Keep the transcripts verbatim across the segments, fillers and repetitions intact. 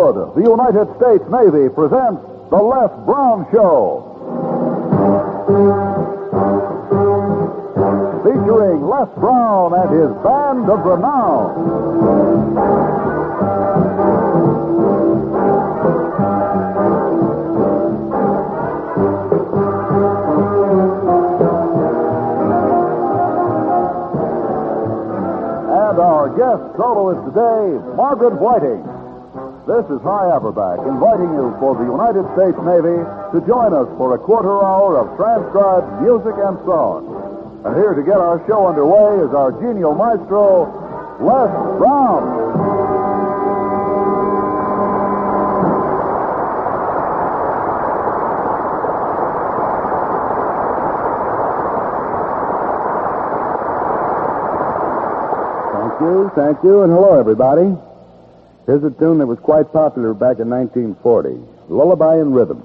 Aboard, the United States Navy presents The Les Brown Show. Featuring Les Brown and his band of renown. Our guest soloist today, Margaret Whiting. This is Hy Averback inviting you for the United States Navy to join us for a quarter hour of transcribed music and song. And here to get our show underway is our genial maestro, Les Brown. Thank you, thank you, and hello, everybody. Here's a tune that was quite popular back in nineteen forty, Lullaby in Rhythm.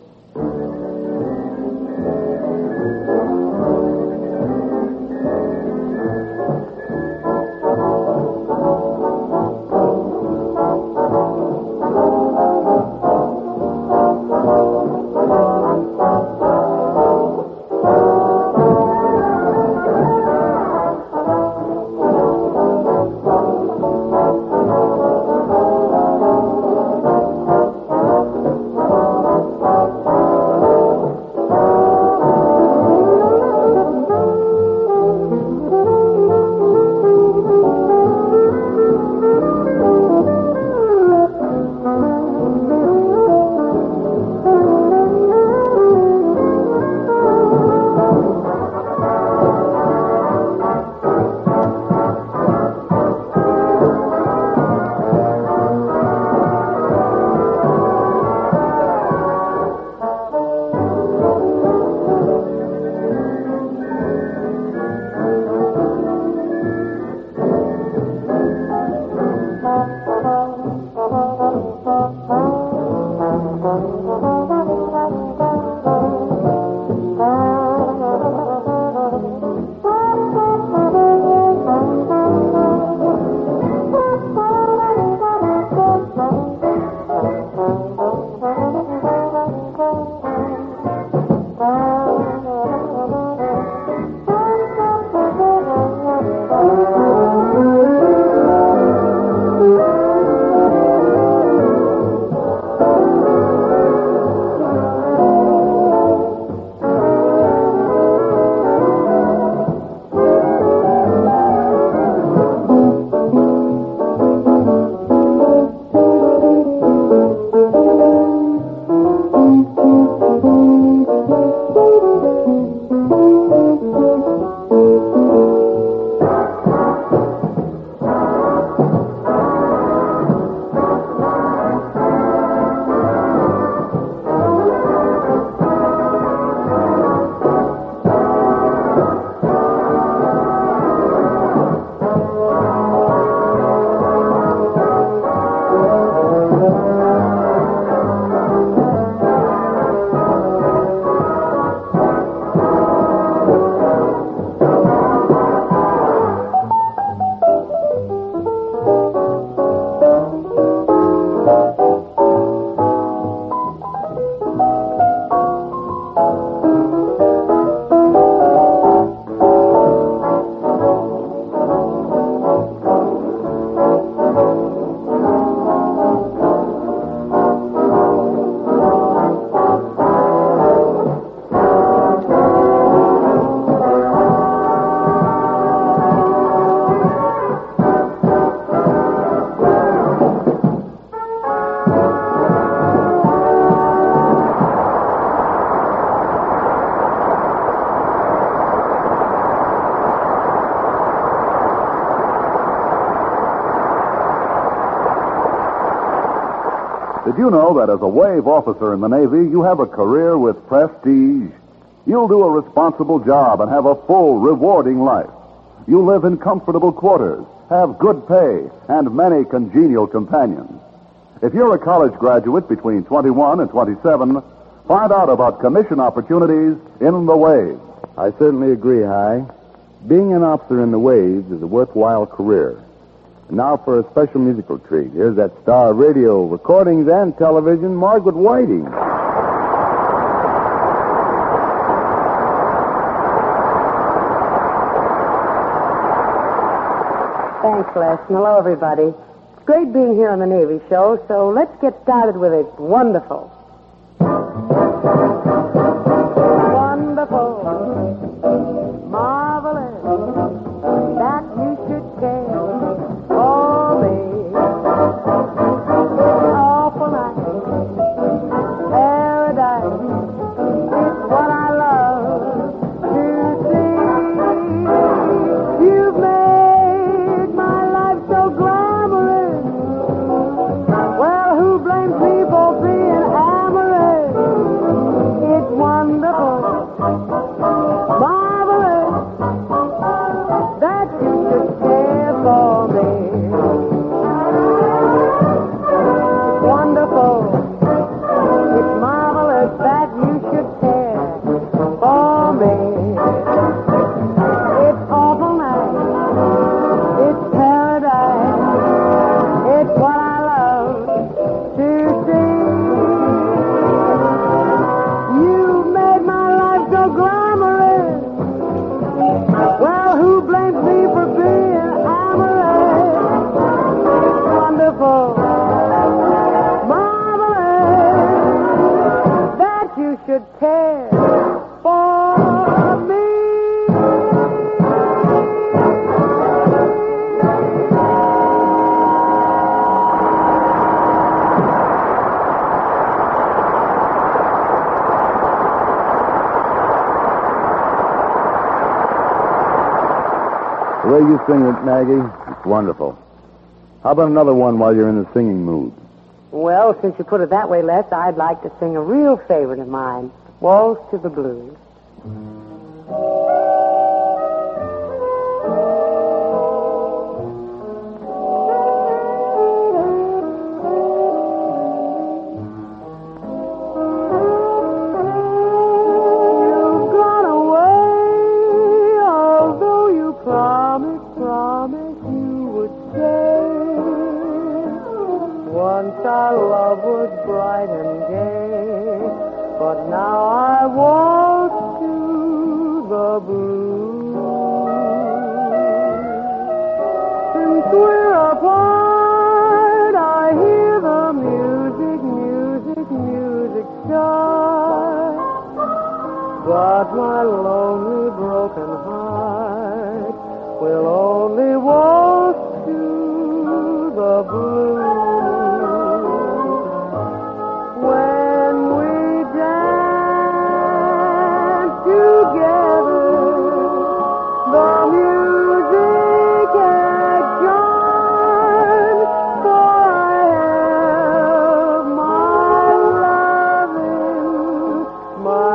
Did you know that as a wave officer in the Navy, you have a career with prestige? You'll do a responsible job and have a full, rewarding life. You live in comfortable quarters, have good pay, and many congenial companions. If you're a college graduate between twenty-one and twenty-seven, find out about commission opportunities in the Waves. I certainly agree, Hy. Being an officer in the Waves is a worthwhile career. And now for a special musical treat. Here's that star of radio, recordings, and television, Margaret Whiting. Thanks, Les. And hello, everybody. It's great being here on the Navy Show, so let's get started with it. Wonderful. Wonderful. Marvelous. That you should care for me. Awful night. Paradise. It's what I love to see. You've made my life so glamorous. Well, who blames me for being amorous? It's wonderful. Marvelous. That you should care for me. It's wonderful. It's marvelous that you should care for me. It's awful night. It's paradise. It's what I love to see. You've made my life so glamorous. Well, who blames me for being amorous? Wonderful. Marvelous. That you should care for me. The way you sing it, Maggie, it's wonderful. How about another one while you're in the singing mood? Well, since you put it that way, Les, I'd like to sing a real favorite of mine, Waltz to the Blues. You've gone away, although you promised, promised you would stay. Once our love was bright and gay, but now I waltz to the blues. Since we're apart, I hear the music, music, music start. But my lonely broken heart will only waltz to the blues. When we dance together, the music had gone, for I have my love in my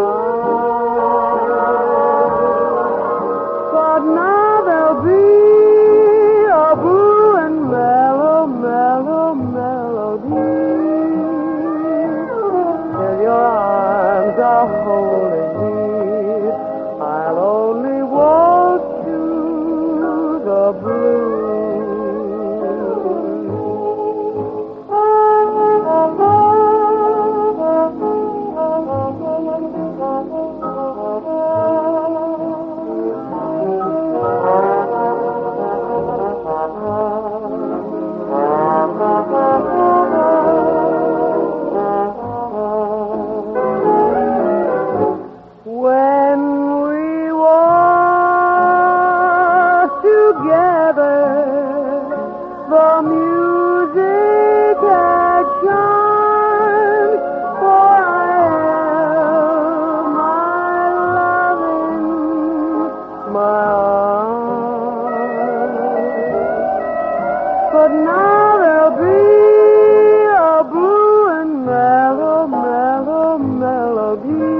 arms. But now there'll be a blue and mellow, mellow melody. Till your arms are holding me, I'll only walk to the When we walk together, the music had charmed, for I have my love in my arms. But now there'll be a blue and mellow, mellow melody.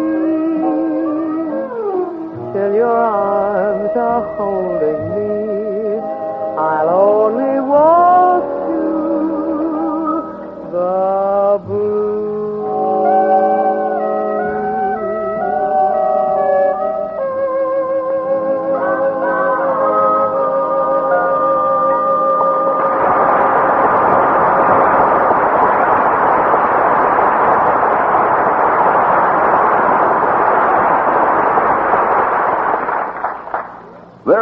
Till your arms are holding me, I'll only walk to the blues.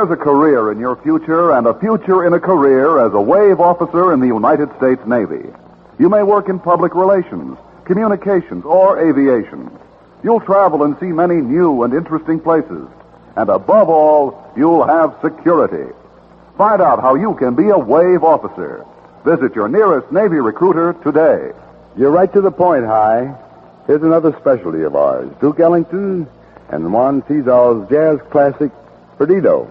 There's a career in your future and a future in a career as a wave officer in the United States Navy. You may work in public relations, communications, or aviation. You'll travel and see many new and interesting places. And above all, you'll have security. Find out how you can be a wave officer. Visit your nearest Navy recruiter today. You're right to the point, Hi. Here's another specialty of ours, Duke Ellington and Juan Cesar's jazz classic, Perdido.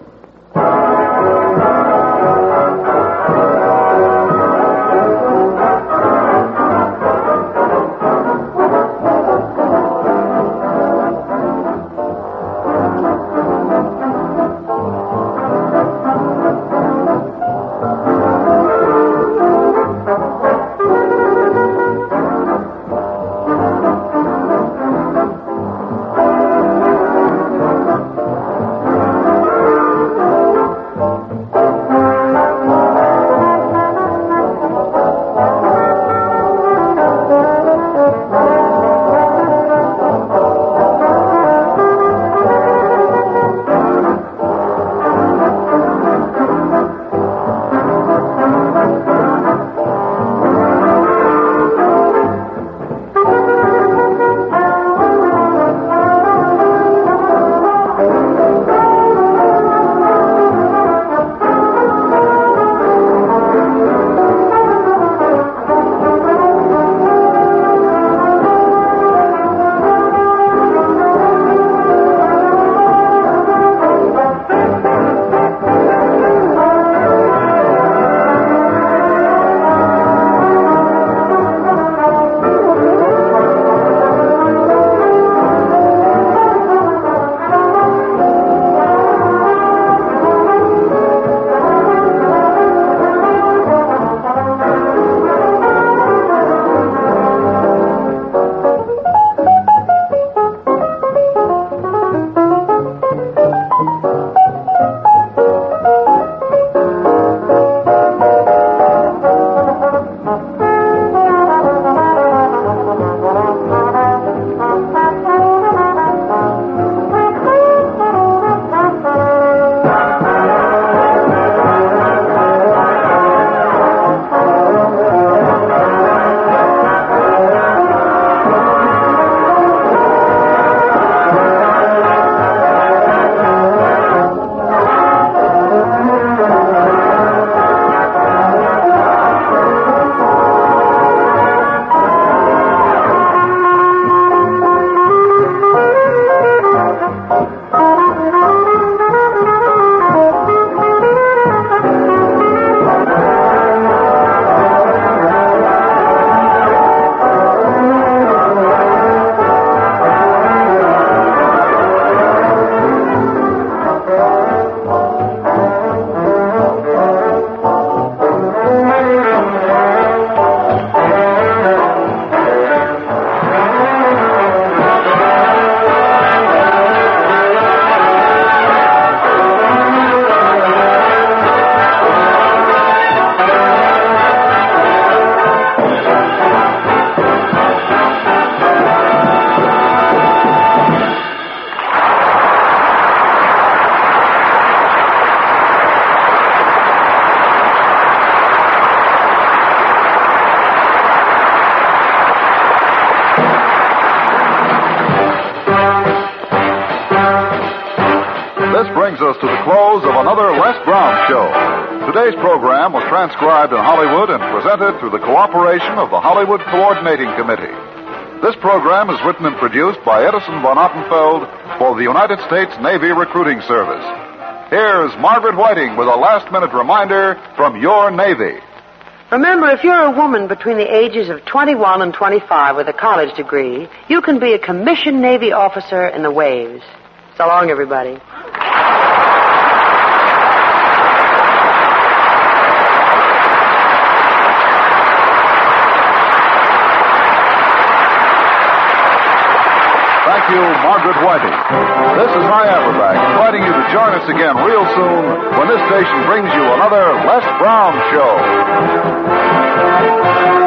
Us to the close of another Les Brown Show. Today's program was transcribed in Hollywood and presented through the cooperation of the Hollywood Coordinating Committee. This program is written and produced by Edison von Ottenfeld for the United States Navy Recruiting Service. Here's Margaret Whiting with a last-minute reminder from your Navy. Remember, if you're a woman between the ages of twenty-one and twenty-five with a college degree, you can be a commissioned Navy officer in the waves. So long, everybody. Thank you, Margaret Whiting. This is Hi Averback, inviting you to join us again real soon when this station brings you another Les Brown Show.